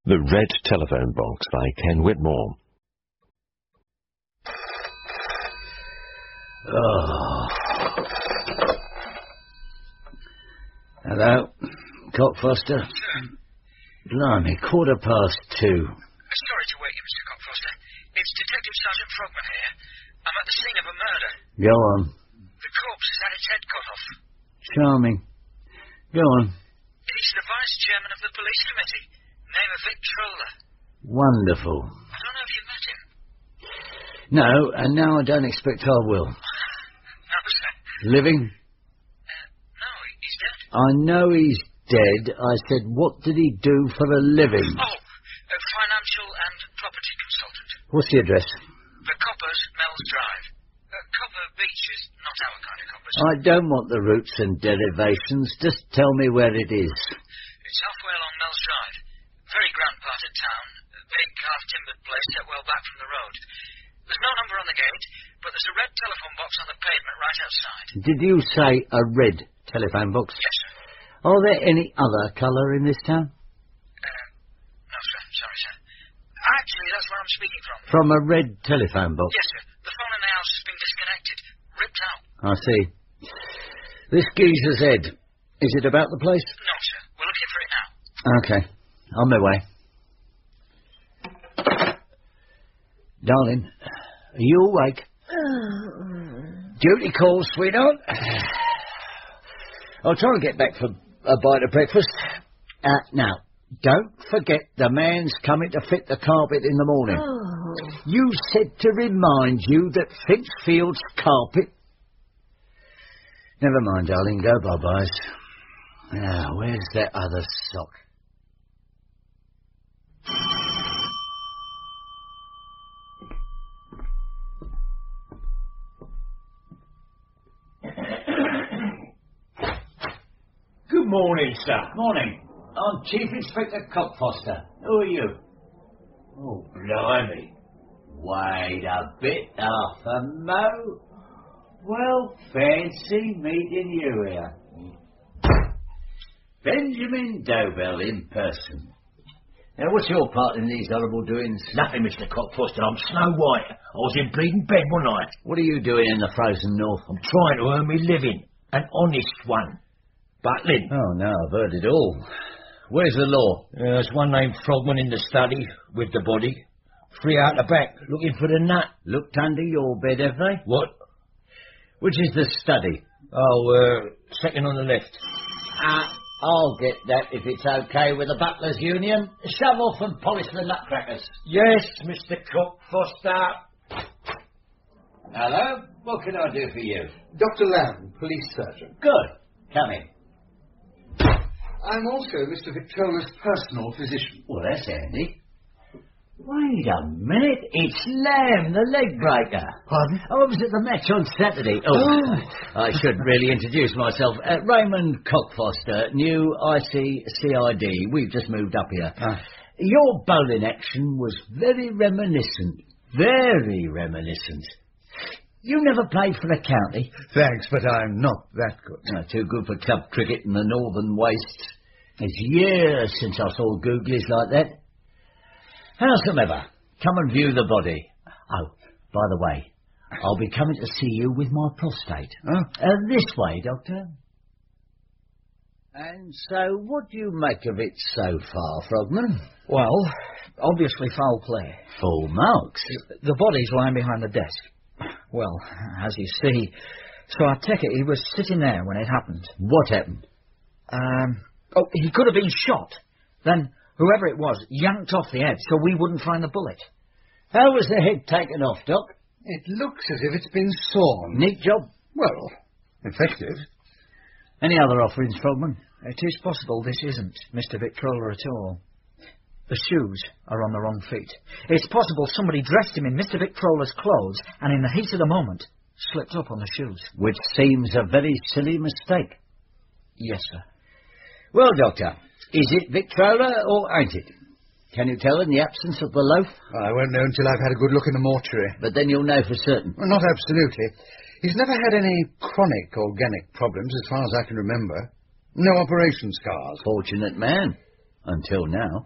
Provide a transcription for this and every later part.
The Red Telephone Box by Ken Whitmore. Oh. Hello, Cockfoster. Blimey, 2:15. Sorry to wake you, Mr. Cockfoster. It's Detective Sergeant Frogman here. I'm at the scene of a murder. Go on. The corpse has had its head cut off. Charming. Go on. He's the vice chairman of the police committee. Name of Vic Troller. Wonderful. I don't know if you met him. No, and now I don't expect I will. No, sir. Living? No, he's dead. I know he's dead. I said, what did he do for a living? Oh, a financial and property consultant. What's the address? The Coppers, Mells Drive. Copper Beach is not our kind of coppers. I don't want the roots and derivations. Just tell me where it is. It's halfway along Mells Drive. Very grand part of town. A big half-timbered place set well back from the road. There's no number on the gate, but there's a red telephone box on the pavement right outside. Did you say a red telephone box? Yes, sir. Are there any other colour in this town? No, sir. Sorry, sir. Actually, that's where I'm speaking from. From a red telephone box? Yes, sir. The phone in the house has been disconnected. Ripped out. I see. This geezer's head. Is it about the place? No, sir. We're looking for it now. Okay. On my way. Darling, are you awake? Duty call, sweetheart. I'll try and get back for a bite of breakfast. Now, don't forget the man's coming to fit the carpet in the morning. You said to remind you that Finchfield's carpet... Never mind, darling. Go bye-byes. Now, where's that other sock? Good morning, sir. Morning. I'm Chief Inspector Cockfoster. Who are you? Oh, blimey. Wait a bit, Arthur Moe. Well, fancy meeting you here. Benjamin Dobell in person. Now, what's your part in these horrible doings? Nothing, Mr. Cockfoster. I'm Snow White. I was in bleeding bed one night. What are you doing in the frozen north? I'm trying to earn me living. An honest one. Butlin. Oh, no, I've heard it all. Where's the law? There's one named Frogman in the study with the body. 3 out the back, looking for the nut. Looked under your bed, have they? What? Which is the study? Oh, second on the left. I'll get that if it's okay with the Butlers' Union. Shove off and polish the nutcrackers. Yes, Mr. Cockfoster. Hello? What can I do for you? Dr. Lamb, police surgeon. Good. Come in. I'm also Mr. Victrola's personal physician. Well, that's handy. Wait a minute. It's Lamb, the leg breaker. Pardon? I was at the match on Saturday. I should really introduce myself. Raymond Cockfoster, new ICCID. We've just moved up here. Your bowling action was very reminiscent. Very reminiscent. You never played for the county? Thanks, but I'm not that good. Too good for club cricket in the northern wastes. It's years since I saw googlies like that. Howsoever, come and view the body. Oh, by the way, I'll be coming to see you with my prostate. This way, Doctor. And so, what do you make of it so far, Frogman? Well, obviously foul play. Full marks. The body's lying behind the desk. Well, as you see, so I take it he was sitting there when it happened. What happened? He could have been shot. Then whoever it was yanked off the head so we wouldn't find the bullet. How was the head taken off, Doc? It looks as if it's been sawn. Neat job. Well, effective. Any other offerings, Frogman? It is possible this isn't Mr. Victrola at all. The shoes are on the wrong feet. It's possible somebody dressed him in Mr. Victrola's clothes and in the heat of the moment slipped up on the shoes. Which seems a very silly mistake. Yes, sir. Well, Doctor, is it Victrola or ain't it? Can you tell in the absence of the loaf? I won't know until I've had a good look in the mortuary. But then you'll know for certain. Well, not absolutely. He's never had any chronic organic problems as far as I can remember. No operation scars. Fortunate man. Until now.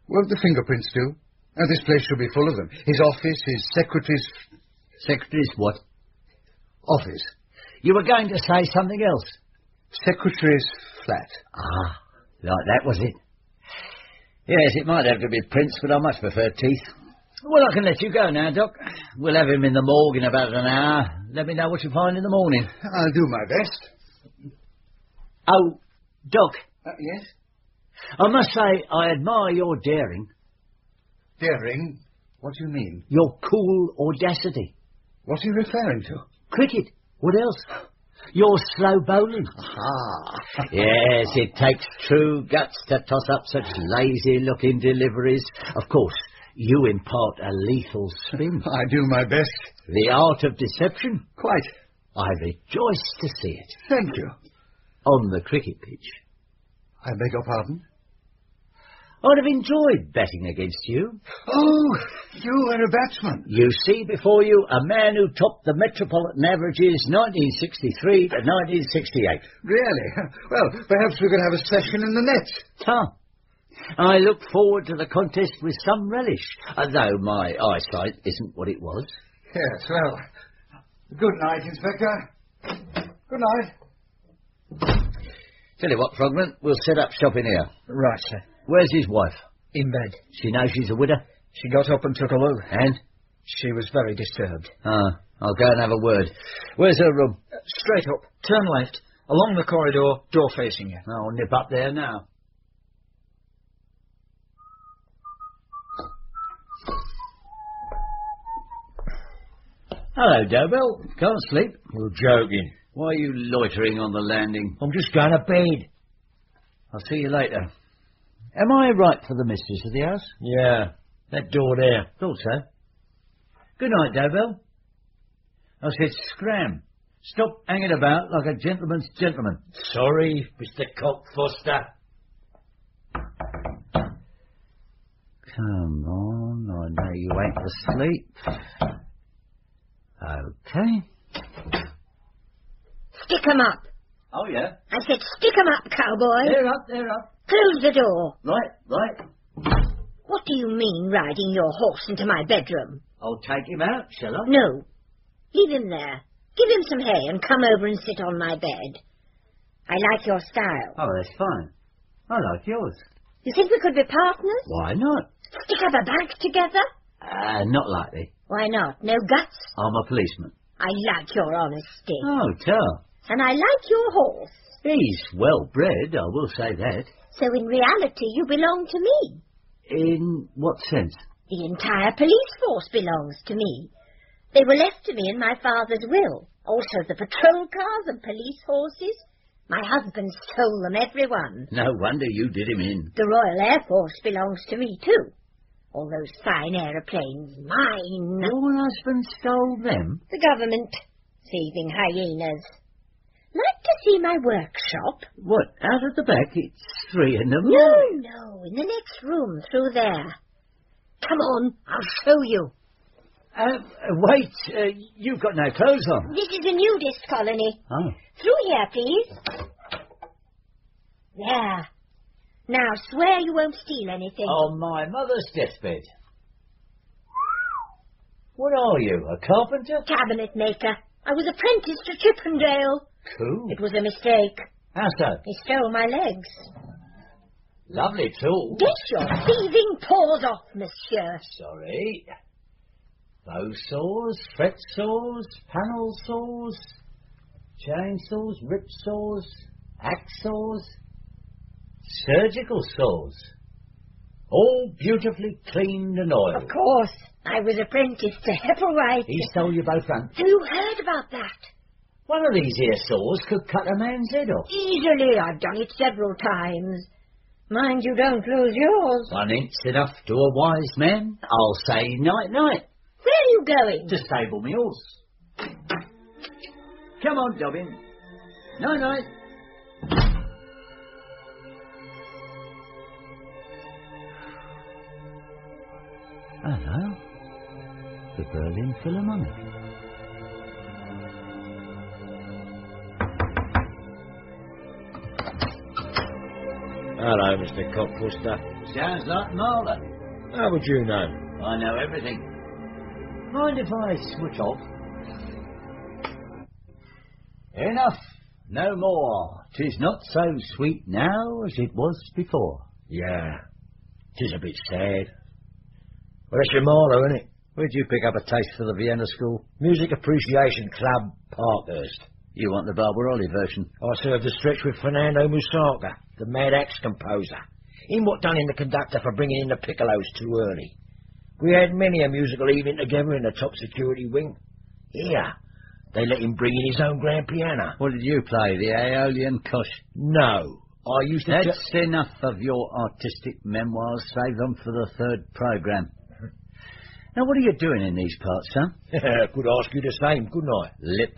Won't the fingerprints do? This place should be full of them. His office, his secretary's... Secretary's what? Office. You were going to say something else. Secretary's flat. Ah, like that was it. Yes, it might have to be prints, but I much prefer teeth. Well, I can let you go now, Doc. We'll have him in the morgue in about an hour. Let me know what you find in the morning. I'll do my best. Oh, Doc. Yes? I must say, I admire your daring. Daring? What do you mean? Your cool audacity. What are you referring to? Cricket. What else? Your slow bowling. Ah. Yes, it takes true guts to toss up such lazy-looking deliveries. Of course, you impart a lethal spin. I do my best. The art of deception. Quite. I rejoice to see it. Thank you. On the cricket pitch. I beg your pardon? I'd have enjoyed betting against you. Oh, you were a batsman. You see before you a man who topped the Metropolitan averages 1963 to 1968. Really? Well, perhaps we could have a session in the nets. I look forward to the contest with some relish, though my eyesight isn't what it was. Yes, well, good night, Inspector. Good night. Tell you what, Frogman, we'll set up shop in here. Right, sir. Where's his wife? In bed. She knows she's a widow? She got up and took a loo. And? She was very disturbed. I'll go and have a word. Where's her room? Straight up, turn left, along the corridor, door facing you. I'll nip up there now. Hello, Dobell. Can't sleep? You're joking. Why are you loitering on the landing? I'm just going to bed. I'll see you later. Am I right for the mistress of the house? Yeah, that door there. Thought so. Good night, Dobell. I said scram. Stop hanging about like a gentleman's gentleman. Sorry, Mr. Cockfoster. Come on, I know you ain't asleep. Okay. Stick 'em up. Oh, yeah? I said stick 'em up, cowboy. They're up. Close the door. Right. What do you mean, riding your horse into my bedroom? I'll take him out, shall I? No. Leave him there. Give him some hay and come over and sit on my bed. I like your style. Oh, that's fine. I like yours. You think we could be partners? Why not? Stick up a bank together? Not likely. Why not? No guts? I'm a policeman. I like your honesty. Oh, tell. And I like your horse. He's well bred, I will say that. So in reality you belong to me. In what sense? The entire police force belongs to me. They were left to me in my father's will. Also the patrol cars and police horses. My husband stole them, everyone. No wonder you did him in. The Royal Air Force belongs to me too. All those fine aeroplanes, mine. Your husband stole them? The government. Thieving hyenas. Like to see my workshop? What, out at the back? It's 3 in the morning. No, in the next room, through there. Come on, I'll show you. Wait, you've got no clothes on. This is a nudist colony. Oh. Through here, please. There. Now, swear you won't steal anything. On my mother's deathbed. What are you, a carpenter? Cabinet maker. I was apprenticed to Chippendale. Cool. It was a mistake. How so? He stole my legs. Lovely tool. Get your thieving paws off, monsieur. Sorry. Bow saws, fret saws, panel saws, chainsaws, rip saws, axe saws, surgical saws. All beautifully cleaned and oiled. Of course. I was apprenticed to Hepplewhite. He stole you both front. You heard about that? One of these here saws could cut a man's head off. Easily. I've done it several times. Mind you don't lose yours. 1 inch enough to a wise man. I'll say night-night. Where are you going? To stable me horse. Come on, Dobbin. Night-night. Hello. The Berlin Philharmonic. Hello, Mr. Cockfoster. Sounds like Marla. How would you know? I know everything. Mind if I switch off? Enough. No more. 'Tis not so sweet now as it was before. Yeah. 'Tis a bit sad. Well, that's your Marlowe, isn't it? Where'd you pick up a taste for the Vienna School? Music Appreciation Club, Parkhurst. You want the Barbaroli version? I served a stretch with Fernando Musaka, the Mad Axe composer. Him what done in the conductor for bringing in the piccolos too early. We had many a musical evening together in the top security wing. Here, they let him bring in his own grand piano. What did you play, the Aeolian Kosh? No, I used to... That's enough of your artistic memoirs. Save them for the third programme. Now, what are you doing in these parts, son? Could ask you the same, couldn't I? Lip.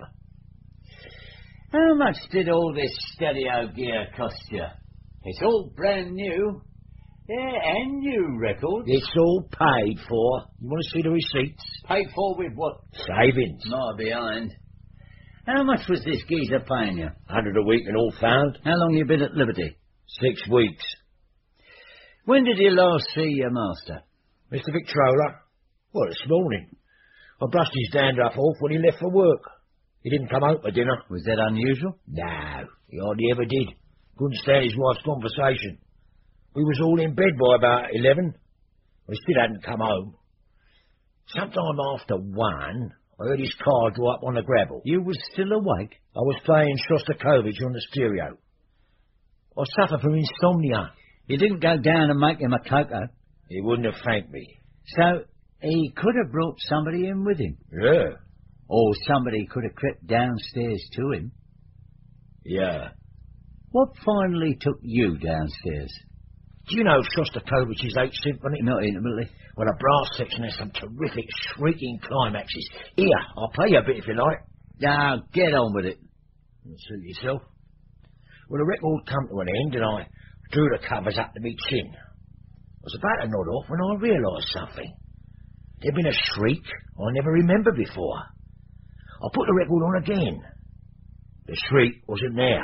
How much did all this stereo gear cost you? It's all brand new. Yeah, and new records. It's all paid for. You want to see the receipts? Paid for with what? Savings. Not behind. How much was this geezer paying you? 100 a week and all found. How long you been at liberty? 6 weeks. When did you last see your master? Mr. Victrola? Well, this morning. I brushed his dandruff off when he left for work. He didn't come out for dinner. Was that unusual? No, he hardly ever did. Couldn't stand his wife's conversation. We was all in bed by about 11. We still hadn't come home. Sometime after 1, I heard his car draw up on the gravel. You was still awake? I was playing Shostakovich on the stereo. I suffer from insomnia. You didn't go down and make him a cocoa? He wouldn't have thanked me. So, he could have brought somebody in with him? Yeah. Or somebody could have crept downstairs to him? Yeah. What finally took you downstairs? Do you know Shostakovich's 8th Symphony? Not intimately. Well, the brass section has some terrific shrieking climaxes. Here, I'll play you a bit if you like. Now, get on with it. Suit yourself. Well, the record come to an end and I drew the covers up to me chin. I was about to nod off when I realised something. There'd been a shriek I never remembered before. I put the record on again. The shriek wasn't there.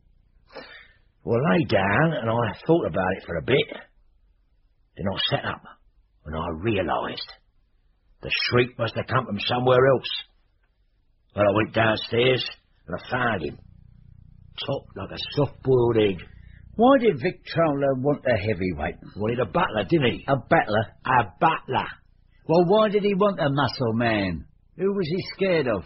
Well, I lay down and I thought about it for a bit. Then I sat up and I realised the shriek must have come from somewhere else. Well, I went downstairs and I found him, topped like a soft-boiled egg. Why did Victrola want a heavyweight? Wanted a butler, didn't he? A battler? A butler. Well, why did he want a muscle man? Who was he scared of?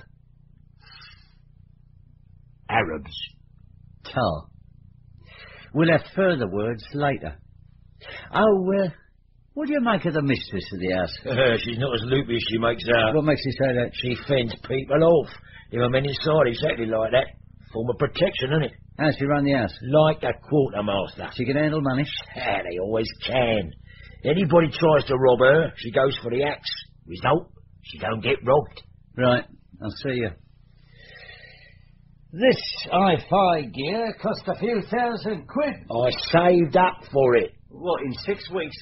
Arabs. Tar. We'll have further words later. Oh, what do you make of the mistress of the house? She's not as loopy as she makes out. What makes you say that? She fends people off. There are men inside exactly like that. Form of protection, isn't it? How's she run the house? Like a quartermaster. She can handle money? Yeah, they always can. Anybody tries to rob her, she goes for the axe. Result, she don't get robbed. Right, I'll see you. This hi-fi gear cost a few £1,000. I saved up for it. What, in 6 weeks?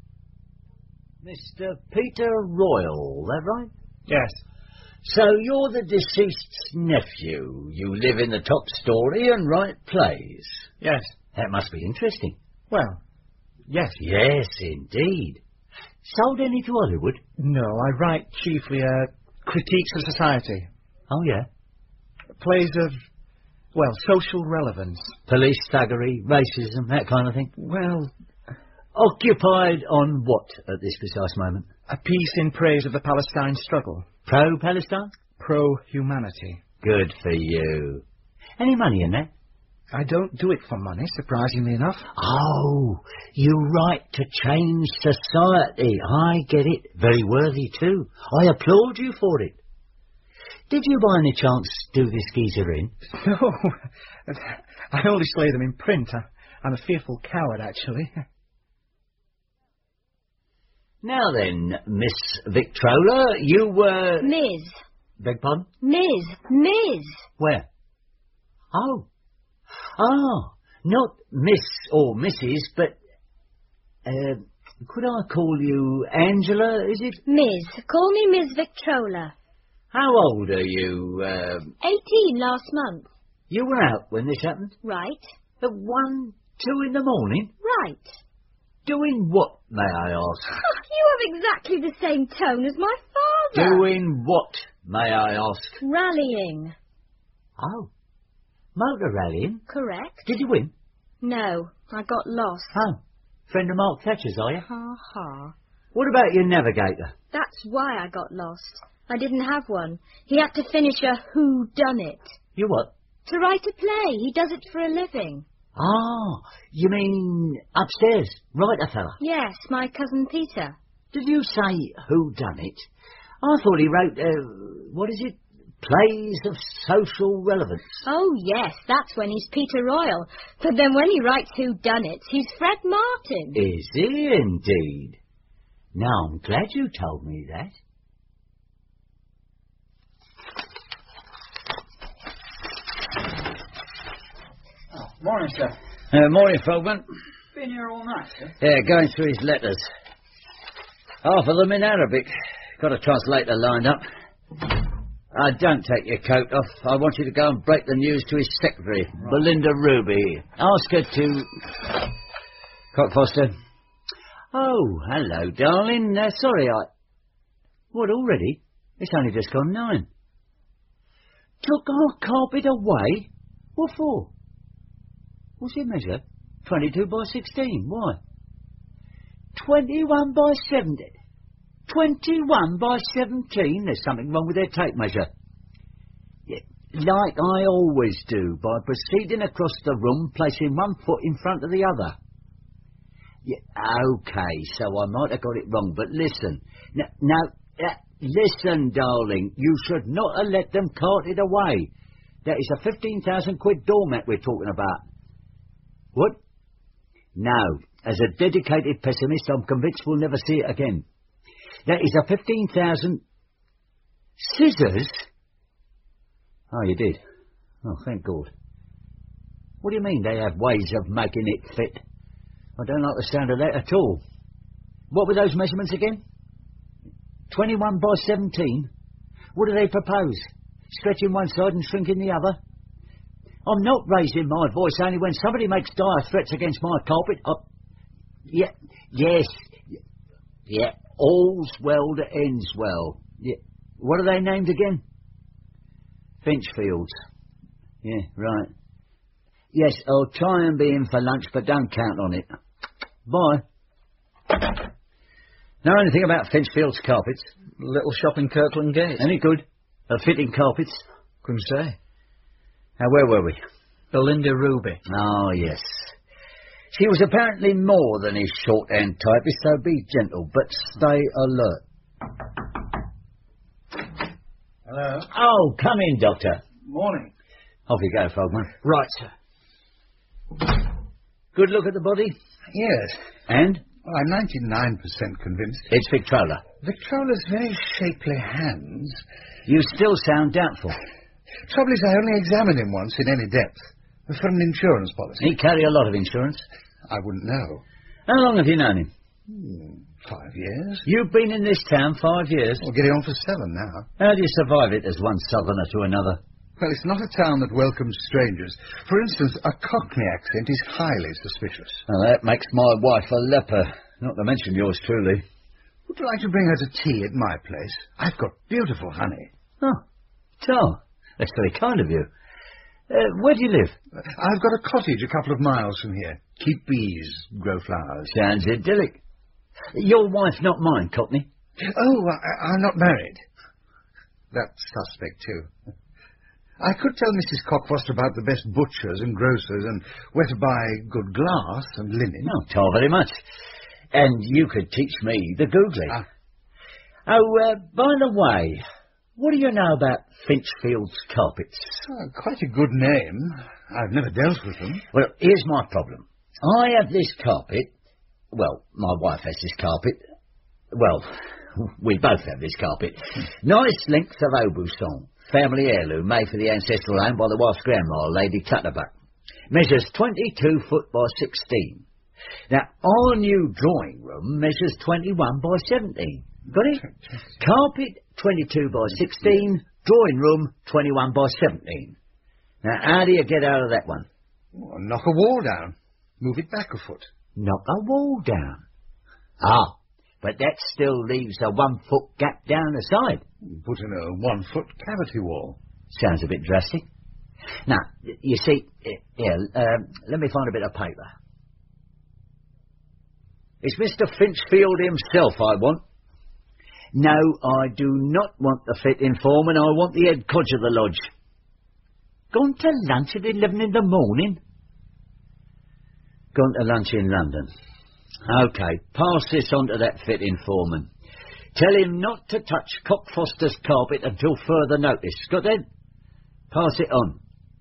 Mr. Peter Royal, that right? Yes. So you're the deceased's nephew. You live in the top story and write plays. Yes. That must be interesting. Well, yes. Yes, indeed. Sold any to Hollywood? No, I write chiefly critiques of society. Oh, yeah? Plays of, well, social relevance. Police thuggery, racism, that kind of thing? Well... Occupied on what at this precise moment? A piece in praise of the Palestine struggle. Pro-Palestine? Pro-humanity. Good for you. Any money in that? I don't do it for money, surprisingly enough. Oh, you write to change society. I get it. Very worthy, too. I applaud you for it. Did you by any chance do this geezer in? No, I only slay them in print. I'm a fearful coward, actually. Now then, Miss Victrola, you were... Ms. Beg pardon? Ms. Where? Oh. Ah, not Miss or Mrs., but... could I call you Angela, is it? Ms. Call me Ms. Victrola. How old are you? 18 last month. You were out when this happened? Right. At 1, 2 in the morning? Right. Doing what, may I ask? You have exactly the same tone as my father. Doing what, may I ask? Rallying. Oh. Motor rallying? Correct. Did you win? No, I got lost. Oh. Friend of Mark Thatcher's, are you? Ha ha. What about your navigator? That's why I got lost. I didn't have one. He had to finish a whodunit. You what? To write a play. He does it for a living. Ah, you mean upstairs, writer fella? Yes, my cousin Peter. Did you say who done it? I thought he wrote, what is it? Plays of social relevance. Oh, yes, that's when he's Peter Royal. But then when he writes whodunits, he's Fred Martin. Is he indeed? Now, I'm glad you told me that. Morning, sir. Morning, Frogman. Been here all night, sir? Yeah, going through his letters. Half of them in Arabic. Got a translator lined up. Don't take your coat off. I want you to go and break the news to his secretary, right. Belinda Ruby. Ask her to... Cockfoster. Oh, hello, darling. Sorry, What, already? It's only just gone 9. Took our carpet away? What for? What's it measure? 22 by 16. Why? 21 by 70. 21 by 17? There's something wrong with their tape measure. Yeah, like I always do, by proceeding across the room, placing one foot in front of the other. Yeah, okay, so I might have got it wrong, but listen. Listen, darling, you should not have let them cart it away. That is a 15,000 quid doormat we're talking about. What? No, as a dedicated pessimist, I'm convinced we'll never see it again. That is a 15,000... Scissors? Oh, you did? Oh, thank God. What do you mean they have ways of making it fit? I don't like the sound of that at all. What were those measurements again? 21 by 17? What do they propose? Stretching one side and shrinking the other? I'm not raising my voice only when somebody makes dire threats against my carpet. Yes. All's well that ends well. Yeah. What are they named again? Finchfields. Yeah, right. Yes, I'll try and be in for lunch, but don't count on it. Bye. Know anything about Finchfield's carpets? Little shop in Kirkland Gate. Any good? Fitting carpets? Couldn't say. Now, where were we? Belinda Ruby. Oh, yes. She was apparently more than his shorthand typist, so be gentle, but stay alert. Hello? Oh, come in, Doctor. Morning. Off you go, Frogman. Right, sir. Good look at the body? Yes. And? Well, I'm 99% convinced. It's Victrola. Victrola's very shapely hands. You still sound doubtful. Trouble is, I only examined him once in any depth. For an insurance policy. He carry a lot of insurance? I wouldn't know. How long have you known him? 5 years. You've been in this town 5 years? Well, getting on for 7 now. How do you survive it as one southerner to another? Well, it's not a town that welcomes strangers. For instance, a Cockney accent is highly suspicious. Well, that makes my wife a leper, not to mention yours truly. Would you like to bring her to tea at my place? I've got beautiful honey. Oh, Tom, that's very kind of you. Where do you live? I've got a cottage a couple of miles from here. Keep bees, grow flowers. Sounds idyllic. Your wife, not mine, Cockney. Oh, I'm not married. That's suspect, too. I could tell Mrs. Cockfoster about the best butchers and grocers and where to buy good glass and linen. Oh, thank very much. And you could teach me the googly. Oh, by the way, what do you know about Finchfield's carpets? Quite a good name. I've never dealt with them. Well, here's my problem. I have this carpet. Well, my wife has this carpet. Well, we both have this carpet. Nice length of Aubusson. Family heirloom made for the ancestral home by the wife's grandma, Lady Clutterbuck. Measures 22 foot by 16. Now, our new drawing room measures 21 by 17. Got it? Carpet 22 by 16, drawing room 21 by 17. Now, how do you get out of that one? Well, knock a wall down. Move it back a foot. Knock a wall down. Ah, but that still leaves a 1-foot gap down the side. Put in a 1-foot cavity wall. Sounds a bit drastic. Now, you see, let me find a bit of paper. It's Mr. Finchfield himself I want. No, I do not want the fit-in foreman. I want the head codger of the lodge. Gone to lunch at 11 in the morning? Gone to lunch in London. OK, pass this on to that fit-in foreman. Tell him not to touch Cockfoster's carpet until further notice. Got that? Pass it on.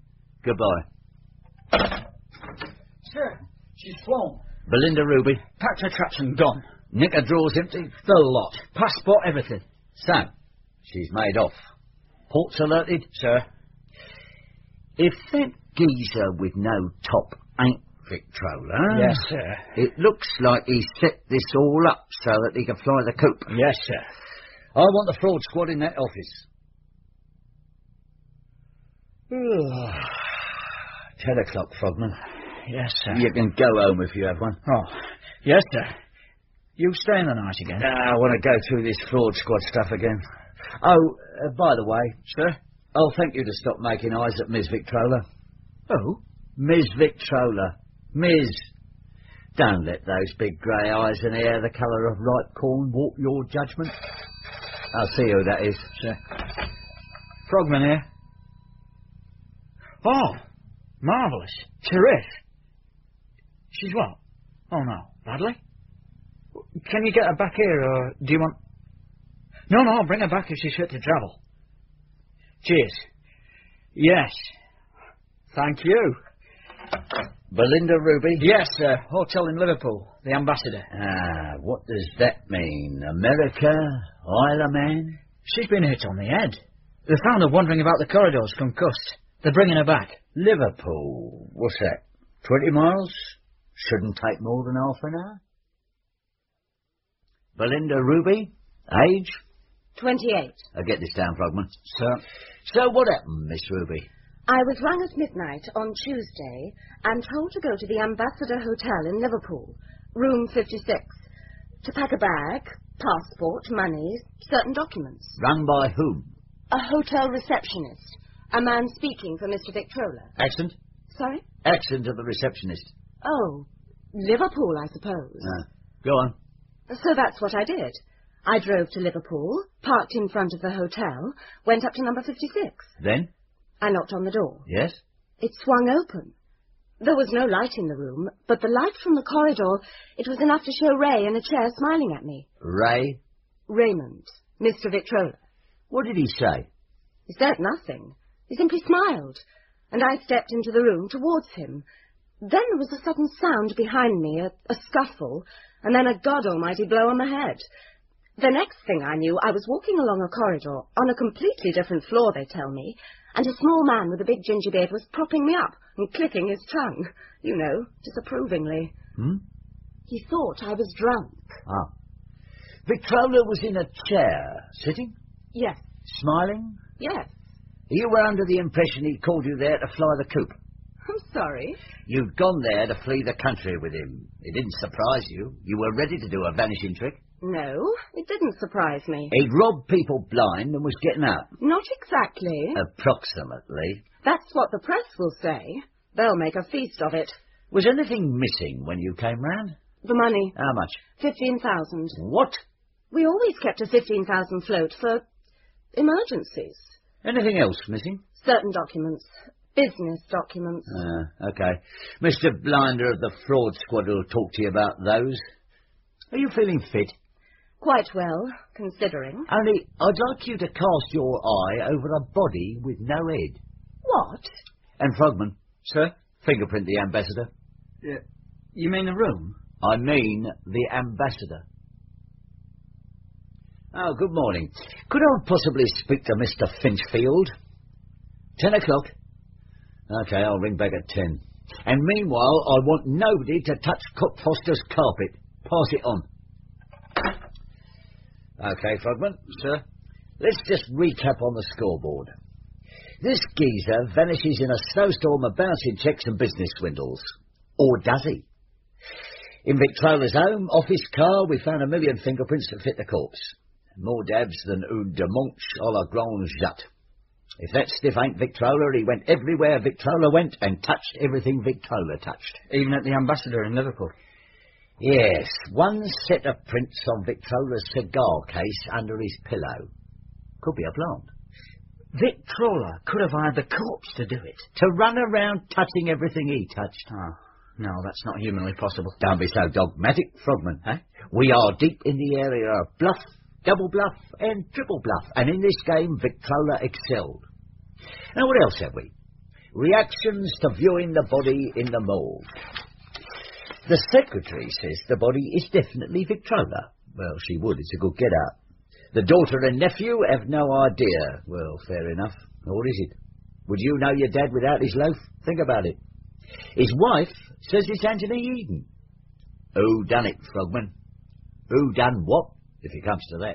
Goodbye. Sir, she's flown. Belinda Ruby. Packed her traps and gone. Knicker drawers empty. The lot. Passport, everything. So, she's made off. Ports alerted? Sir. If that geezer with no top ain't Victrola... Yes, sir. It looks like he set this all up so that he can fly the coop. Yes, sir. I want the fraud squad in that office. 10 o'clock, Frogman. Yes, sir. You can go home if you have one. Oh, yes, sir. You staying the night again? I want to go through this fraud squad stuff again. Oh, by the way... Sir? I'll thank you to stop making eyes at Ms. Victrola. Oh? Ms. Victrola. Ms. Don't let those big grey eyes and hair the colour of ripe corn warp your judgment. I'll see who that is. Sir. Frogman here. Oh, marvellous. Terrific. She's what? Oh, no. Badly? Can you get her back here, or do you want... No, bring her back if she's fit to travel. Cheers. Yes. Thank you. Belinda Ruby? Yes, sir. Hotel in Liverpool. The Ambassador. What does that mean? America? Isle of Man? She's been hit on the head. They found her wandering about the corridors, concussed. They're bringing her back. Liverpool? What's that? 20 miles? Shouldn't take more than half an hour. Belinda Ruby? Age? 28. I'll get this down, Frogman. Sir. So what happened, Miss Ruby? I was rung at midnight on Tuesday and told to go to the Ambassador Hotel in Liverpool, room 56, to pack a bag, passport, money, certain documents. Rung by whom? A hotel receptionist. A man speaking for Mr. Victrola. Accent? Sorry? Accent of the receptionist. Oh, Liverpool, I suppose. Go on. So that's what I did. I drove to Liverpool, parked in front of the hotel, went up to number 56. Then? I knocked on the door. Yes? It swung open. There was no light in the room, but the light from the corridor, it was enough to show Ray in a chair smiling at me. Ray? Raymond, Mr. Victrola. What did he say? He said nothing. He simply smiled, and I stepped into the room towards him. Then there was a sudden sound behind me, a scuffle, and then a God Almighty blow on the head. The next thing I knew, I was walking along a corridor, on a completely different floor, they tell me, and a small man with a big ginger beard was propping me up and clicking his tongue, you know, disapprovingly. He thought I was drunk. Victrola was in a chair, sitting? Yes. Smiling? Yes. You were under the impression he called you there to fly the coop. I'm sorry. You'd gone there to flee the country with him. It didn't surprise you. You were ready to do a vanishing trick. No, it didn't surprise me. He'd robbed people blind and was getting out. Not exactly. Approximately. That's what the press will say. They'll make a feast of it. Was anything missing when you came round? The money. How much? 15,000. What? We always kept a 15,000 float for emergencies. Anything else missing? Certain documents. Business documents. OK. Mr. Blinder of the fraud squad will talk to you about those. Are you feeling fit? Quite well, considering. Only, I'd like you to cast your eye over a body with no head. What? And Frogman. Sir? Fingerprint the ambassador. You mean the room? I mean the ambassador. Oh, good morning. Could I possibly speak to Mr. Finchfield? 10 o'clock. OK, I'll ring back at 10. And meanwhile, I want nobody to touch Cockfoster's carpet. Pass it on. OK, Frogman. Sir? Let's just recap on the scoreboard. This geezer vanishes in a snowstorm of bouncing checks and business swindles. Or does he? In Victrola's home, office, car, we found 1 million fingerprints that fit the corpse. More dabs than une de manche à la Grande Jatte. If that stiff ain't Victrola, he went everywhere Victrola went and touched everything Victrola touched. Even at the Ambassador in Liverpool? Yes, one set of prints on Victrola's cigar case under his pillow. Could be a plant. Victrola could have hired the corpse to do it. To run around touching everything he touched. Oh, no, that's not humanly possible. Don't be so dogmatic, Frogman. Eh? We are deep in the area of bluff, double bluff and triple bluff, and in this game Victrola excelled. Now what else have we? Reactions to viewing the body in the morgue. The secretary says the body is definitely Victrola. Well, she would, it's a good get-out. The daughter and nephew have no idea. Well, fair enough. Or is it? Would you know your dad without his loaf? Think about it. His wife says it's Anthony Eden. Who done it, Frogman? Who done what, if it comes to that?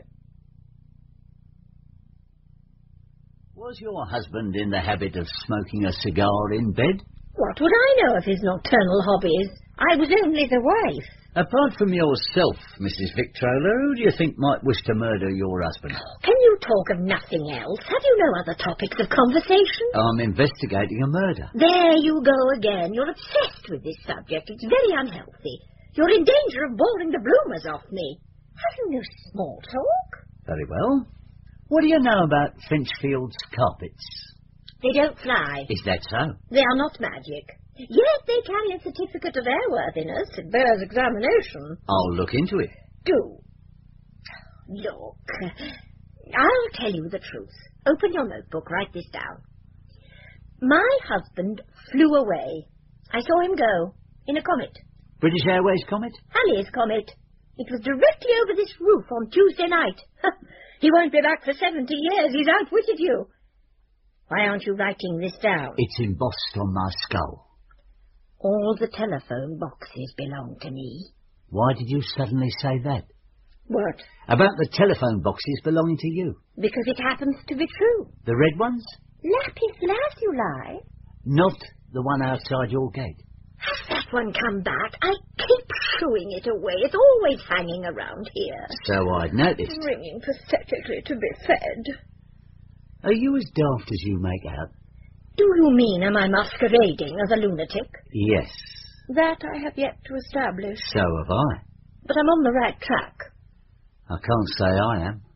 Was your husband in the habit of smoking a cigar in bed? What would I know of his nocturnal hobbies? I was only the wife. Apart from yourself, Mrs. Victrola, who do you think might wish to murder your husband? Can you talk of nothing else? Have you no other topics of conversation? I'm investigating a murder. There you go again. You're obsessed with this subject. It's very unhealthy. You're in danger of boring the bloomers off me. Have you no small talk? Very well. What do you know about Finchfield's carpets? They don't fly. Is that so? They are not magic. Yet they carry a certificate of airworthiness. It bears examination. I'll look into it. Do. Look, I'll tell you the truth. Open your notebook, write this down. My husband flew away. I saw him go, in a comet. British Airways comet? Halley's comet. It was directly over this roof on Tuesday night. He won't be back for 70 years. He's outwitted you. Why aren't you writing this down? It's embossed on my skull. All the telephone boxes belong to me. Why did you suddenly say that? What? About the telephone boxes belonging to you. Because it happens to be true. The red ones? Lapis lazuli. Not the one outside your gate. Has that one come back? I keep shooing it away. It's always hanging around here. So I'd noticed. Ringing pathetically to be fed. Are you as daft as you make out? Do you mean am I masquerading as a lunatic? Yes. That I have yet to establish. So have I. But I'm on the right track. I can't say I am.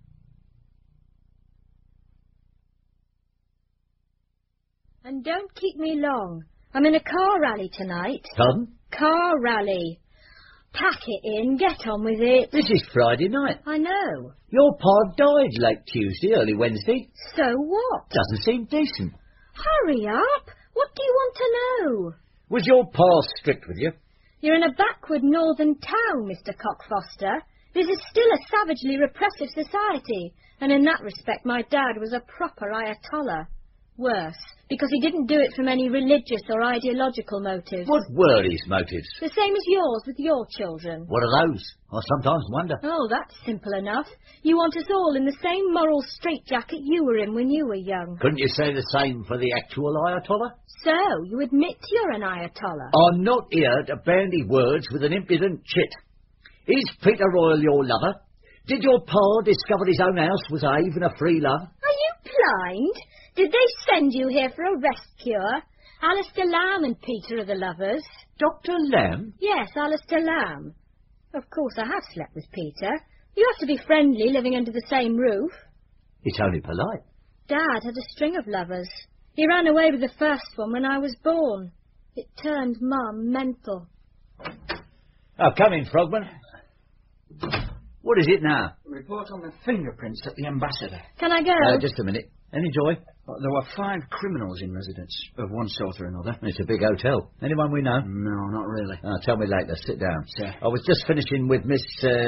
And don't keep me long. I'm in a car rally tonight. Pardon? Car rally. Pack it in, get on with it. This is Friday night. I know. Your pa died late Tuesday, early Wednesday. So what? Doesn't seem decent. Hurry up. What do you want to know? Was your pa strict with you? You're in a backward northern town, Mr. Cockfoster. This is still a savagely repressive society, and in that respect my dad was a proper Ayatollah. Worse, because he didn't do it from any religious or ideological motives. What were his motives? The same as yours with your children. What are those? I sometimes wonder. Oh, that's simple enough. You want us all in the same moral straitjacket you were in when you were young. Couldn't you say the same for the actual Ayatollah? So, you admit you're an Ayatollah? I'm not here to bandy words with an impudent chit. Is Peter Royal your lover? Did your pa discover his own house was a haven of free love? Are you blind? Did they send you here for a rest cure? Alistair Lamb and Peter are the lovers. Dr. Lamb? Yes, Alistair Lamb. Of course, I have slept with Peter. You have to be friendly living under the same roof. It's only polite. Dad had a string of lovers. He ran away with the first one when I was born. It turned Mum mental. Oh, come in, Frogman. What is it now? Report on the fingerprints at the Ambassador. Can I go? Just a minute. Any joy? There were 5 criminals in residence, of one sort or another. It's a big hotel. Anyone we know? No, not really. Tell me later. Sit down. Sir. I was just finishing with Miss...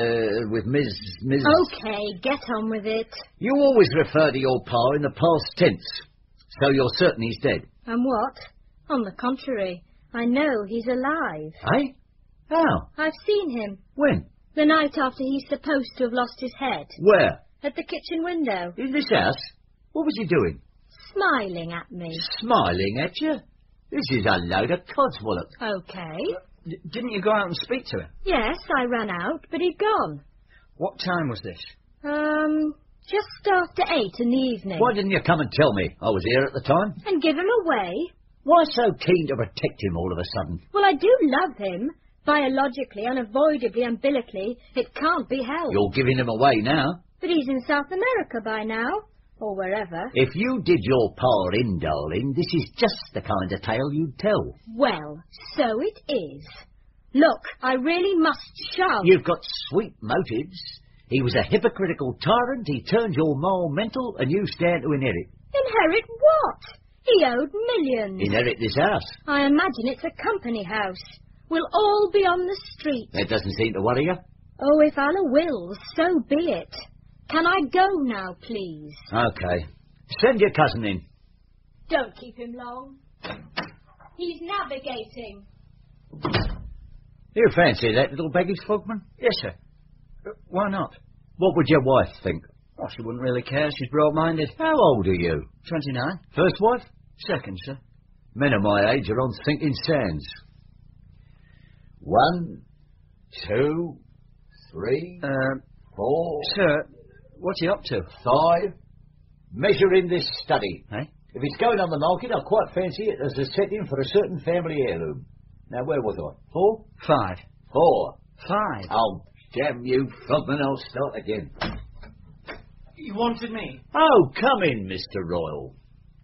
Okay, get on with it. You always refer to your pa in the past tense, so you're certain he's dead. And what? On the contrary, I know he's alive. Eh? How? I've seen him. When? The night after he's supposed to have lost his head. Where? At the kitchen window. In this house? What was he doing? Smiling at me. Smiling at you? This is a load of codswallop. Okay. Didn't you go out and speak to him? Yes, I ran out, but he'd gone. What time was this? Just after 8 in the evening. Why didn't you come and tell me? I was here at the time. And give him away? Why so keen to protect him all of a sudden? Well, I do love him. Biologically, unavoidably, umbilically, it can't be helped. You're giving him away now. But he's in South America by now, or wherever. If you did your part in, darling, this is just the kind of tale you'd tell. Well, so it is. Look, I really must shove. You've got sweet motives. He was a hypocritical tyrant, he turned your moral mental, and you stand to inherit. Inherit what? He owed millions. Inherit this house. I imagine it's a company house. We'll all be on the street. That doesn't seem to worry you. Oh, if Allah wills, so be it. Can I go now, please? OK. Send your cousin in. Don't keep him long. He's navigating. You fancy that little baggage, Frogman? Yes, sir. Why not? What would your wife think? Oh, she wouldn't really care. She's broad-minded. How old are you? 29. First wife? Second, sir. Men of my age are on sinking sands. 1, 2, 3, 4... Sir, what are you up to? 5. Measure in this study. Eh? If it's going on the market, I quite fancy it as a setting for a certain family heirloom. Now, where was I? 4? 5. 4. 5. Oh, damn you, Frogman, I'll start again. You wanted me? Oh, come in, Mr. Royal.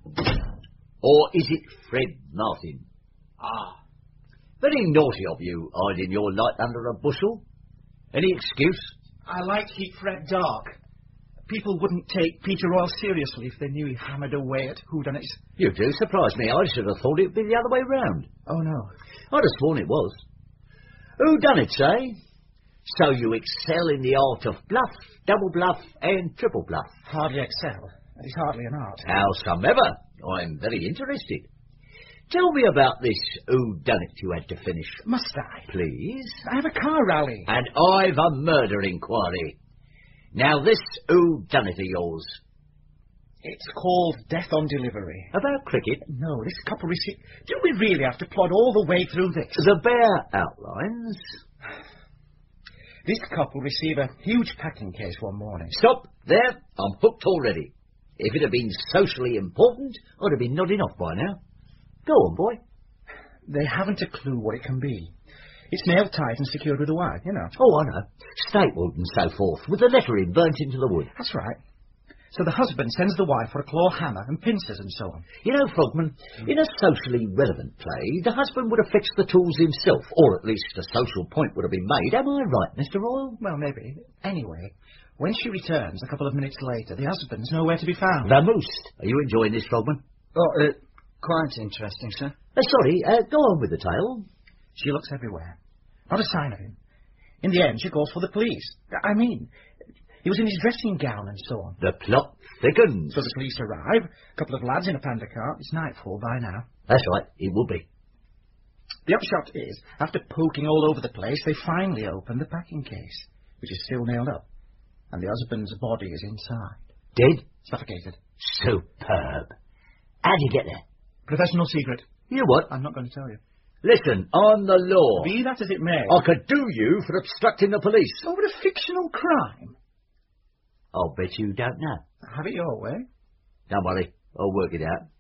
Or is it Fred Martin? Ah. Very naughty of you, hiding your light under a bushel. Any excuse? I like to keep Fred dark. People wouldn't take Peter Royal seriously if they knew he hammered away at whodunits. You do surprise me. I should have thought it'd be the other way round. Oh, no. I'd have sworn it was. Whodunits, eh? So you excel in the art of bluff, double bluff, and triple bluff. Hardly excel. It's hardly an art. Howsomever, I'm very interested. Tell me about this whodunit you had to finish. Must I? Please. I have a car rally. And I've a murder inquiry. Now, this whodunit of yours. It's called Death on Delivery. About cricket? No, this couple received... Do we really have to plod all the way through this? The bare outlines. This couple receive a huge packing case one morning. Stop. There. I'm hooked already. If it had been socially important, I'd have been nodding off by now. Go on, boy. They haven't a clue what it can be. It's nail tight and secured with a wire, you know. Oh, I know. Stapled and so forth, with the lettering burnt into the wood. That's right. So the husband sends the wife for a claw hammer and pincers and so on. You know, Frogman, in a socially relevant play, the husband would have fixed the tools himself, or at least a social point would have been made. Am I right, Mr. Royal? Well, maybe. Anyway, when she returns a couple of minutes later, the husband's nowhere to be found. Vamoosed. Are you enjoying this, Frogman? Oh, quite interesting, sir. Sorry, go on with the tale. She looks everywhere. Not a sign of him. In the end, she calls for the police. I mean, he was in his dressing gown and so on. The plot thickens. So the police arrive, a couple of lads in a panda cart. It's nightfall by now. That's right, it will be. The upshot is, after poking all over the place, they finally open the packing case, which is still nailed up, and the husband's body is inside. Dead? Suffocated. Superb. How'd you get there? Professional secret. You know what? I'm not going to tell you. Listen, on the law. Be that as it may. I could do you for obstructing the police. Over a fictional crime. I'll bet you don't know. Have it your way. Don't worry, I'll work it out.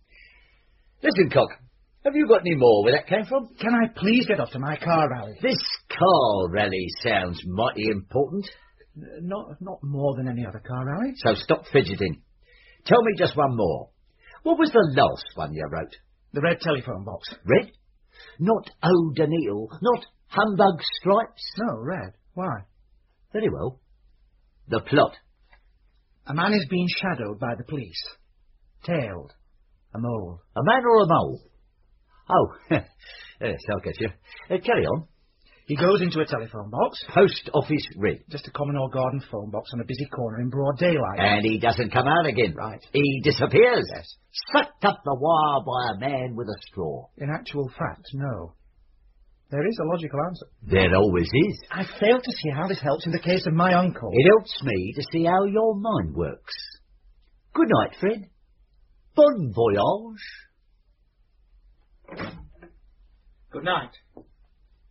Listen, Cock, have you got any more where that came from? Can I please get off to my car rally? This car rally sounds mighty important. Not more than any other car rally. So stop fidgeting. Tell me just one more. What was the last one you wrote? The red telephone box. Red? Not O'Donnell, not Humbug Stripes? No, red. Why? Very well. The plot. A man is being shadowed by the police. Tailed. A mole. A man or a mole? Oh, yes, I'll get you. Carry on. He goes into a telephone box. Post office ring. Just a common or garden phone box on a busy corner in broad daylight. And he doesn't come out again. Right. He disappears. Yes. Sucked up the wire by a man with a straw. In actual fact, no. There is a logical answer. There always is. I fail to see how this helps in the case of my uncle. It helps me to see how your mind works. Good night, Fred. Bon voyage. Good night.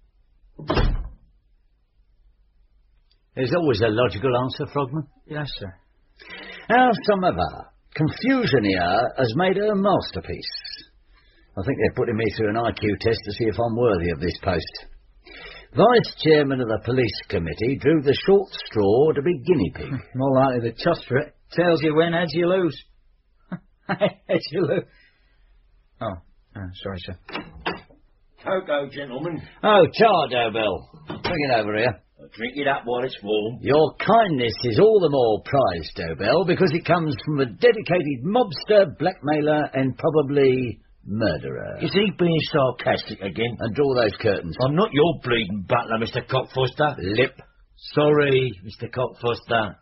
There's always a logical answer, Frogman. Yes, sir. Howsomever, confusion here has made her a masterpiece. I think they're putting me through an IQ test to see if I'm worthy of this post. Vice Chairman of the Police Committee drew the short straw to be guinea pig. More likely the toss for it. Tails you win, heads you lose. Heads you lose. Oh, sorry, sir. Cocoa, gentlemen. Oh, char, Dobell. Bring it over here. Drink it up while it's warm. Your kindness is all the more prized, Dobell, because it comes from a dedicated mobster, blackmailer, and probably murderer. Is he being sarcastic again? And draw those curtains. I'm not your bleeding butler, Mr. Cockfoster. Lip. Sorry, Mr. Cockfoster.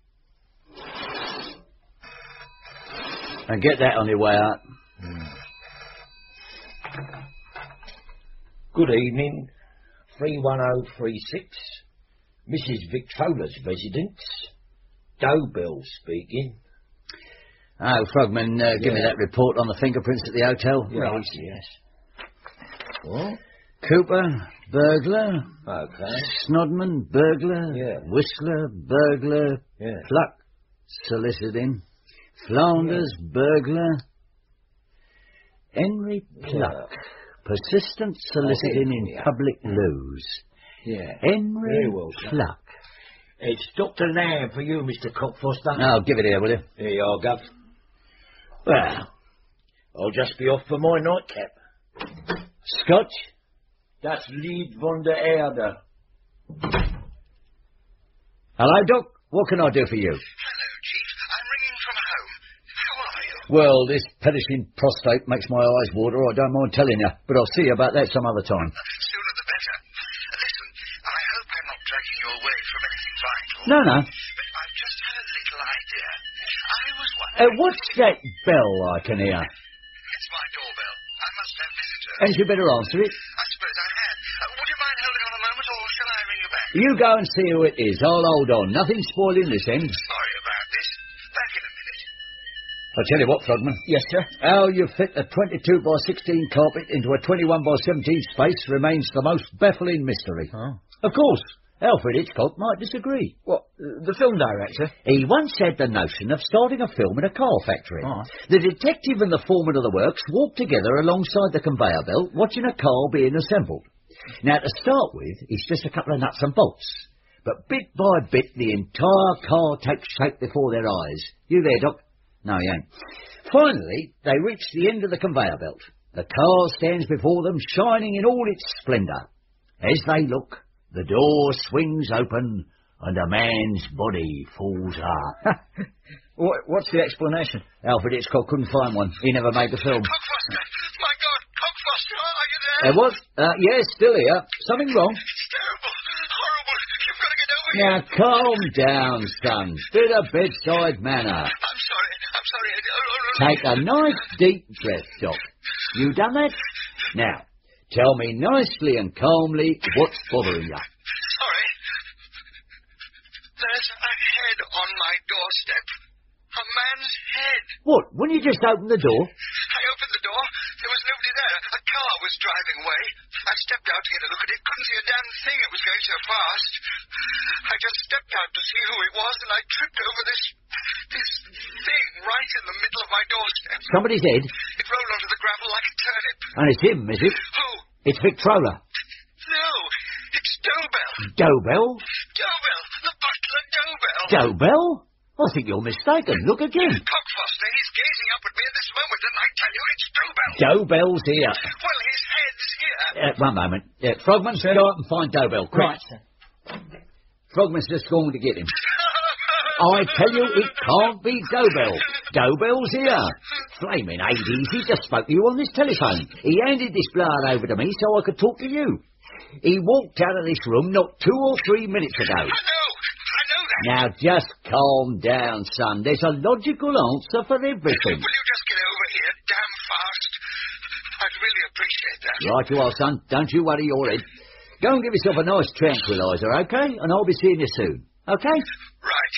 And get that on your way out. Good evening. 31036. Mrs. Victrola's residence. Dobell speaking. Oh, Frogman, give me that report on the fingerprints at the hotel. Right, yes. What? Cooper, burglar. Okay. Snodman, burglar. Yeah. Whistler, burglar. Yeah. Pluck, soliciting. Flanders, burglar. Henry Pluck, persistent soliciting in public loos. Yeah. Henry Very well, sir. Pluck. It's Dr. Lamb for you, Mr. Cockfoster. Oh, give it here, will you? Here you are, Gov. Well, I'll just be off for my nightcap. Scotch? Das Lied von der Erde. Hello, Doc. What can I do for you? Hello, Chief. I'm ringing from home. How are you? Well, this perishing prostate makes my eyes water, I don't mind telling you, but I'll see you about that some other time. Sooner the better. Listen, I hope I'm not dragging you away from anything vital. No. But I've just had a little idea. I was wondering... What's that bell I can hear? It's my doorbell. I must have visitors. And you better answer it. I suppose I had. Would you mind holding on a moment, or shall I ring you back? You go and see who it is. I'll hold on. Nothing spoiling this end. Sorry about this. Back in a minute. I'll tell you what, Frogman. Yes, sir. How you fit a 22 by 16 carpet into a 21 by 17 space remains the most baffling mystery. Oh. Of course, Alfred Hitchcock might disagree. What, the film director? He once had the notion of starting a film in a car factory. Oh. The detective and the foreman of the works walked together alongside the conveyor belt, watching a car being assembled. Now, to start with, it's just a couple of nuts and bolts. But bit by bit, the entire car takes shape before their eyes. You there, Doc? No, he ain't. Finally, they reach the end of the conveyor belt. The car stands before them, shining in all its splendour. As they look, the door swings open, and a man's body falls out. What's the explanation? Alfred Hitchcock couldn't find one. He never made the film. Cockfoster! My God, Cockfoster, are you there? What? Yes, still here. Something wrong? It's terrible. Horrible. You've got to get over here. Now, calm down, son. Bit of bedside manner. I'm sorry. Take a nice deep breath, Doc. You done that? Now, tell me nicely and calmly what's bothering you. Sorry. There's a head on my doorstep. A man's head. What? When you just opened the door? I opened the door. There was nobody there. A car was driving away. I stepped out to get a look at it. Couldn't see a damn thing. It was going so fast. I just stepped out to see who it was, and I tripped over this thing right in the middle of my doorstep. Somebody's head? It rolled onto the gravel like a turnip. And it's him, is it? Who? It's Victrola. No, it's Dobell. Dobell? Dobell, the butler Dobell. Dobell? I think you're mistaken. Look again. Cockfoster, he's gazing up at me at this moment, and I tell you, it's Dobell. Dobell's here. Well, his head's here. One moment. Frogman's go out and find Dobell. Quick. Right, sir. Frogman's just going to get him. I tell you, it can't be Dobell. Dobell's here. Flaming Hades, he just spoke to you on this telephone. He handed this blood over to me so I could talk to you. He walked out of this room not 2 or 3 minutes ago. I know that. Now, just calm down, son. There's a logical answer for everything. Will you just get over here damn fast? I'd really appreciate that. Right you are, son. Don't you worry your head. Go and give yourself a nice tranquilizer, okay? And I'll be seeing you soon. Okay? Right.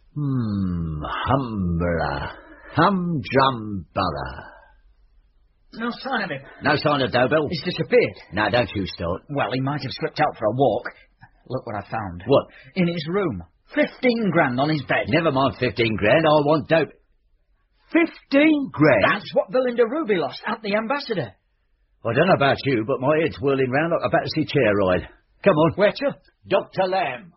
Humbler. Humdrum borough. No sign of him. No sign of Dobell? He's disappeared. No, don't you start. Well, he might have slipped out for a walk. Look what I found. What? In his room. 15 grand on his bed. Never mind 15 grand, I want dope. 15 grand? That's what Belinda Ruby lost at the Ambassador. I don't know about you, but my head's whirling round like a Battersea chair ride. Come on. Where to? Dr. Lamb.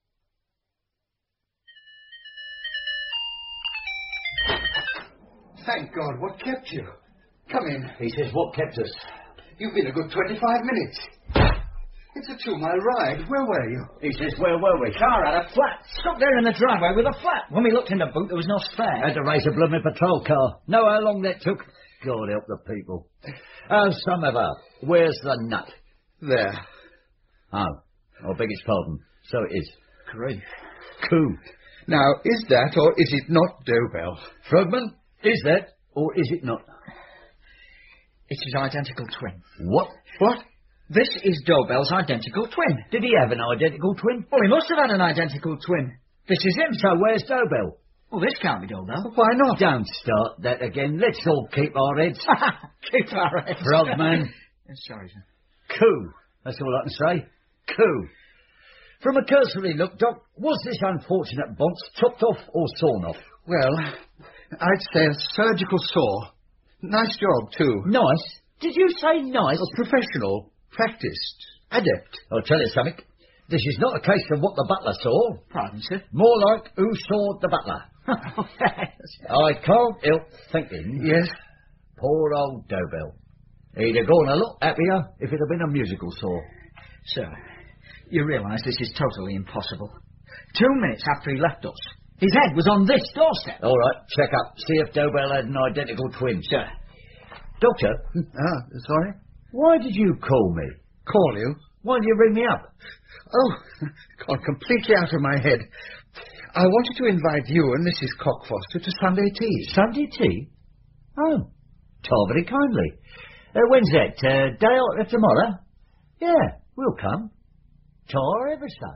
Thank God, what kept you? Come in. He says, what kept us? You've been a good 25 minutes. It's a 2-mile ride. Where were you? He says, where were we? Car had a flat. Stuck there in the driveway with a flat. When we looked in the boot, there was no spare. Had to raise a blooming patrol car. Know how long that took? God help the people. Somever, where's the nut? There. Oh, I beg his pardon. So it is. Grief. Coup. Now, is that or is it not Dobell? Frogman, is that or is it not? It's his identical twin. What? What? This is Dobell's identical twin. Did he have an identical twin? Well, he must have had an identical twin. This is him. So where's Dobell? Well, this can't be Dobell. Why not? Don't start that again. Let's all keep our heads. Keep our heads. Frogman. Sorry, sir. Coup. That's all I can say. Coup. From a cursory look, Doc, was this unfortunate bonce chopped off or sawn off? Well, I'd say a surgical saw. Nice job, too. Nice? Did you say nice? Professional, practiced, adept. I'll tell you something. This is not a case of what the butler saw. Pardon, sir? More like who saw the butler. I can't help thinking. Yes? Poor old Dobell. He'd have gone a lot happier if it had been a musical saw. Sir, you realise this is totally impossible. 2 minutes after he left us, his head was on this doorstep. All right, check up. See if Dobell had an identical twin. Sir. Doctor? Sorry? Why did you call me? Call you? Why did you ring me up? Oh, gone completely out of my head. I wanted to invite you and Mrs. Cockfoster to Sunday tea. Sunday tea? Oh, told very kindly. When's that? Day after tomorrow? Yeah, we'll come. Tar ever so.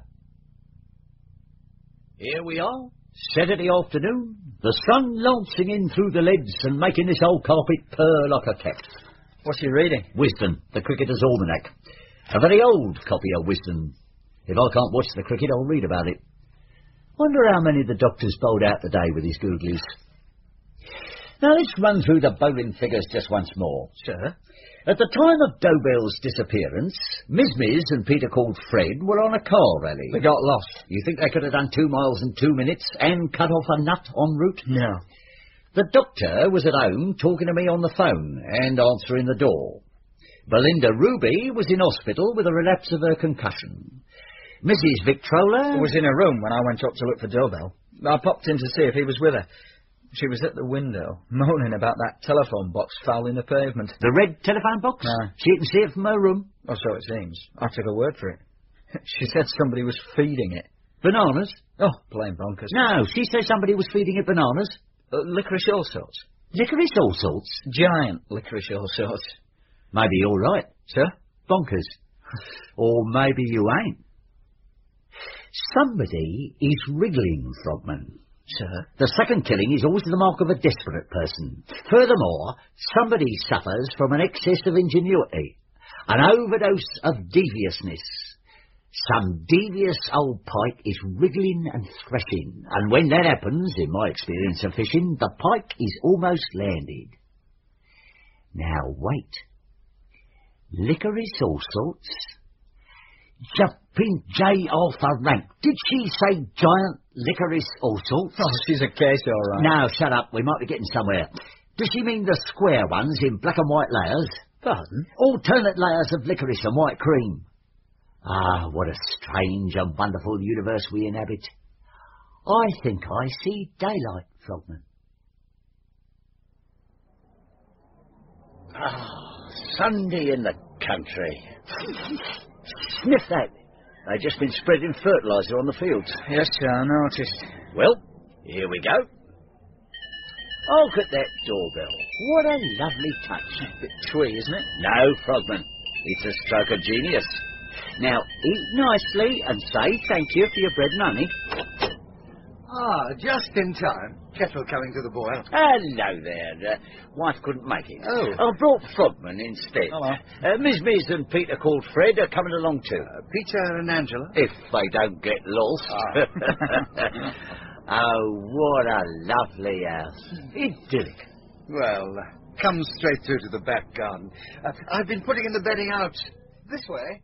Here we are, Saturday afternoon, the sun lancing in through the leads and making this old carpet purr like a cat. What's he reading? Wisden, the Cricketer's Almanac. A very old copy of Wisden. If I can't watch the cricket, I'll read about it. Wonder how many the doctor's bowled out today with his googlies. Now let's run through the bowling figures just once more. Sir? At the time of Dobell's disappearance, Miz and Peter called Fred were on a car rally. They got lost. You think they could have done 2 miles in 2 minutes and cut off a nut en route? No. The doctor was at home talking to me on the phone and answering the door. Belinda Ruby was in hospital with a relapse of her concussion. Mrs. Victrola was in her room when I went up to look for Dobell. I popped in to see if he was with her. She was at the window, moaning about that telephone box fouling the pavement. The red telephone box? No. She can see it from her room. Oh, so it seems. I took her word for it. She said somebody was feeding it. Bananas? Oh, plain bonkers. No, she said somebody was feeding it bananas. Licorice all sorts. Licorice all sorts? Giant licorice all sorts. Maybe you're right. Sir? Bonkers. Or maybe you ain't. Somebody is wriggling, Frogman. Sir? The second killing is always the mark of a desperate person. Furthermore, somebody suffers from an excess of ingenuity, an overdose of deviousness. Some devious old pike is wriggling and threshing, and when that happens, in my experience of fishing, the pike is almost landed. Now, wait. Licorice all sorts? Jumping J off a rank. Did she say giant licorice all sorts? Oh, she's a case, all right. Now, shut up. We might be getting somewhere. Does she mean the square ones in black and white layers? Pardon? Alternate layers of licorice and white cream. Ah, what a strange and wonderful universe we inhabit. I think I see daylight, Frogman. Ah, Sunday in the country. Sniff that. They've just been spreading fertiliser on the fields. Yes, sir, I noticed. Well, here we go. Look at that doorbell. What a lovely touch. A bit twee, isn't it? No, Frogman. It's a stroke of genius. Now, eat nicely and say thank you for your bread and honey. Ah, just in time. Kettle coming to the boil. Hello there. Wife couldn't make it. Oh. I brought Frogman instead. Hello. Miss and Peter called Fred are coming along too. Peter and Angela. If they don't get lost. Oh, what a lovely house. Idyllic. Well, come straight through to the back garden. I've been putting in the bedding out this way.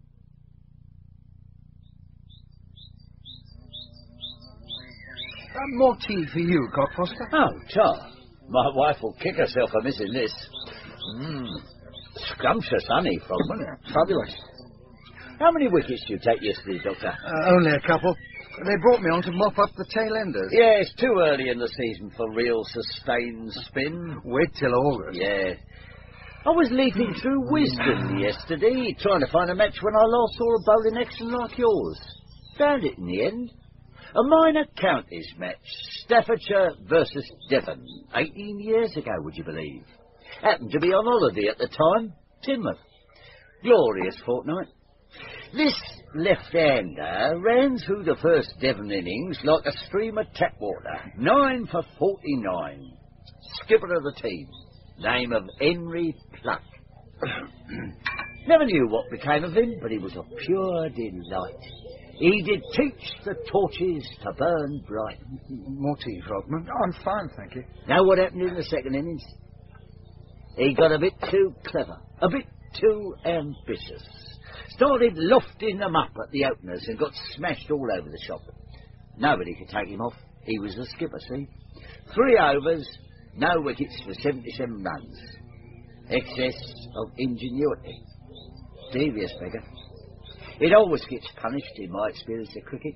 More tea for you, Cockfoster. Oh, Tar. My wife will kick herself for missing this. Scrumptious honey, Frogman. Fabulous. How many wickets did you take yesterday, Doctor? Only a couple. They brought me on to mop up the tail enders. Yeah, it's too early in the season for real sustained spin. Wait till August. Yeah. I was leafing through Wisdom yesterday, trying to find a match when I last saw a bowling action like yours. Found it in the end. A minor counties match, Staffordshire versus Devon, 18 years ago, would you believe? Happened to be on holiday at the time, Teignmouth. Glorious fortnight. This left-hander ran through the first Devon innings like a stream of tap water, 9 for 49. Skipper of the team, name of Henry Pluck. Never knew what became of him, but he was a pure delight. He did teach the torches to burn bright. More tea, Frogman. Oh, I'm fine, thank you. Know what happened in the second innings? He got a bit too clever, a bit too ambitious. Started lofting them up at the openers and got smashed all over the shop. Nobody could take him off. He was the skipper, see? 3 overs, no wickets for 77 runs. Excess of ingenuity. Devious beggar. It always gets punished in my experience of cricket.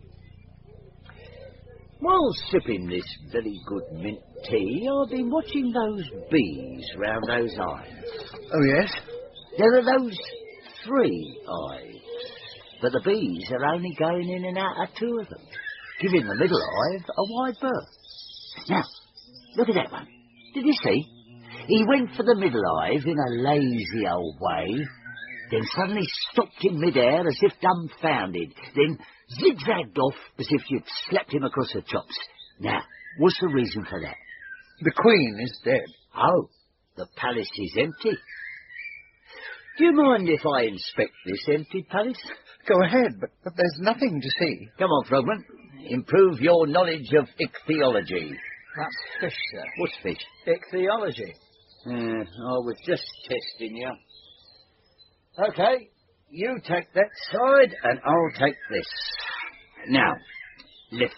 While sipping this very good mint tea, I've been watching those bees round those hives. Oh, yes? There are those 3 hives, but the bees are only going in and out of 2 of them, giving the middle hive a wide berth. Now, look at that one. Did you see? He went for the middle hive in a lazy old way, then suddenly stopped in mid-air as if dumbfounded, then zigzagged off as if you'd slapped him across the chops. Now, what's the reason for that? The Queen is dead. Oh, the palace is empty. Do you mind if I inspect this empty palace? Go ahead, but there's nothing to see. Come on, Frogman. Improve your knowledge of ichthyology. That's fish, sir. What's fish? Ichthyology. I was just testing you. OK, you take that side and I'll take this. Now, lift.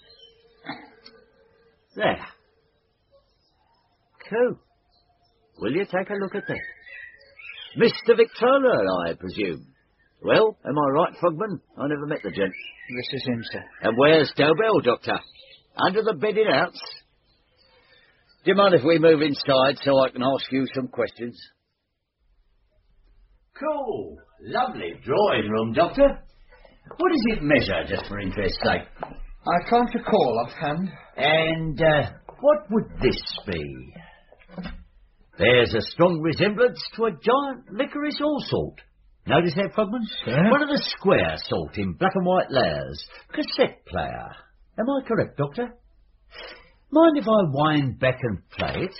There. Cool. Will you take a look at that? Mr. Victrola, I presume. Well, am I right, Frogman? I never met the gent. This is him, sir. And where's Dobell, Doctor? Under the bedding outs? Do you mind if we move inside so I can ask you some questions? Cool. Lovely drawing room, Doctor. What does it measure, just for interest's sake? I can't recall offhand. And what would this be? There's a strong resemblance to a giant licorice allsort. Notice that, Frogman? Sir? One of the square sort in black and white layers. Cassette player. Am I correct, Doctor? Mind if I wind back and play it?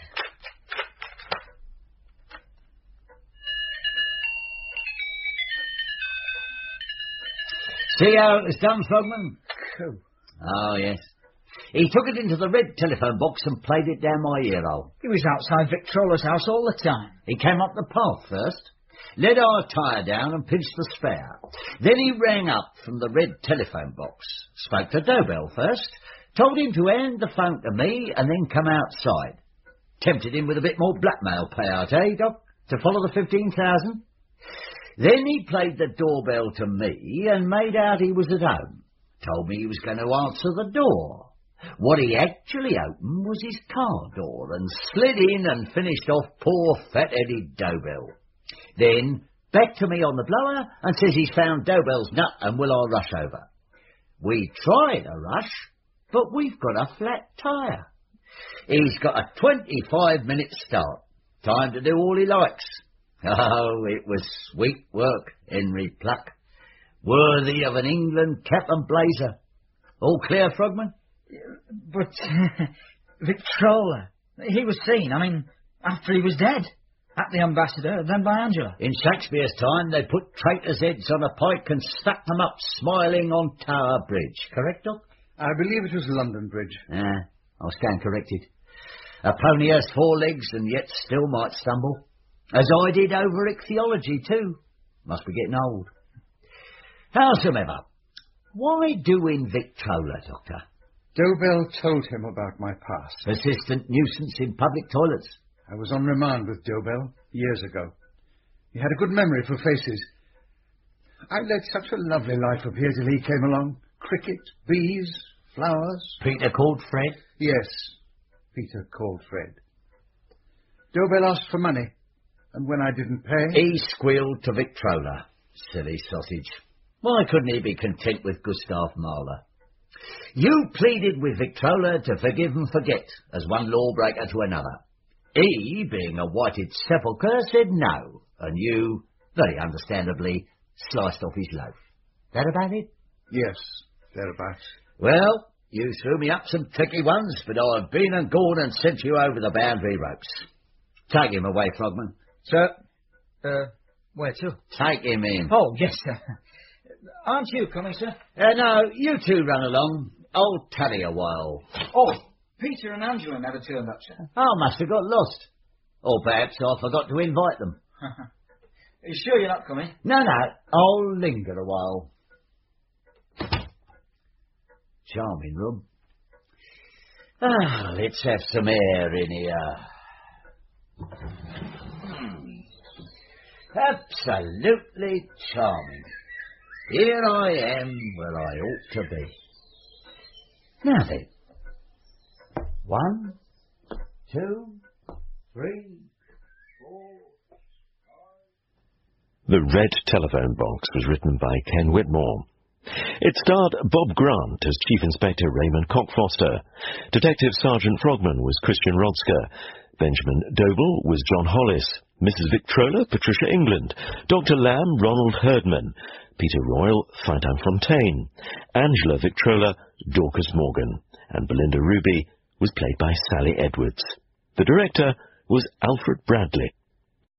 See how it was done, Frogman? Cool. Oh, yes. He took it into the red telephone box and played it down my ear hole. He was outside Victrola's house all the time. He came up the path first, led our tyre down and pinched the spare. Then he rang up from the red telephone box, spoke to Dobell first, told him to hand the phone to me and then come outside. Tempted him with a bit more blackmail payout, eh, Doc? To follow the 15,000? Then he played the doorbell to me and made out he was at home. Told me he was going to answer the door. What he actually opened was his car door and slid in and finished off poor fat-headed Dobell. Then back to me on the blower and says he's found Dobell's nut and will I rush over. We tried a rush, but we've got a flat tyre. He's got a 25-minute start. Time to do all he likes. Oh, it was sweet work, Henry Pluck. Worthy of an England cap and blazer. All clear, Frogman? But Victrola, he was seen, after he was dead. At the Ambassador, then by Angela. In Shakespeare's time, they put traitors' heads on a pike and stuck them up smiling on Tower Bridge. Correct, Doc? I believe it was London Bridge. I'll stand corrected. A pony has 4 legs and yet still might stumble. As I did over ichthyology, too. Must be getting old. Howsoever, why doing Victrola, Doctor? Dobell told him about my past. Persistent nuisance in public toilets. I was on remand with Dobell years ago. He had a good memory for faces. I led such a lovely life up here till he came along. Cricket, bees, flowers. Peter called Fred? Yes, Peter called Fred. Dobell asked for money, and when I didn't pay... He squealed to Victrola. Silly sausage. Why couldn't he be content with Gustav Mahler? You pleaded with Victrola to forgive and forget, as one lawbreaker to another. He, being a whited sepulchre, said no, and you, very understandably, sliced off his loaf. That about it? Yes, thereabouts. Well, you threw me up some tricky ones, but I've been and gone and sent you over the boundary ropes. Take him away, Frogman. Sir? Where to? Take him in. Oh, yes, sir. Aren't you coming, sir? No, you two run along. I'll tarry a while. Oh, Peter and Angela never turned up, sir. I must have got lost. Or perhaps I forgot to invite them. Are you sure you're not coming? No, I'll linger a while. Charming room. Let's have some air in here. Absolutely charming. Here I am where I ought to be. Now then. 1, 2, 3, 4... The Red Telephone Box was written by Ken Whitmore. It starred Bob Grant as Chief Inspector Raymond Cockfoster. Detective Sergeant Frogman was Christian Rodsker. Benjamin Dobell was John Hollis. Mrs. Victrola, Patricia England. Dr. Lamb, Ronald Herdman. Peter Royal, Fintan Fontaine. Angela Victrola, Dorcas Morgan. And Belinda Ruby was played by Sally Edwards. The director was Alfred Bradley.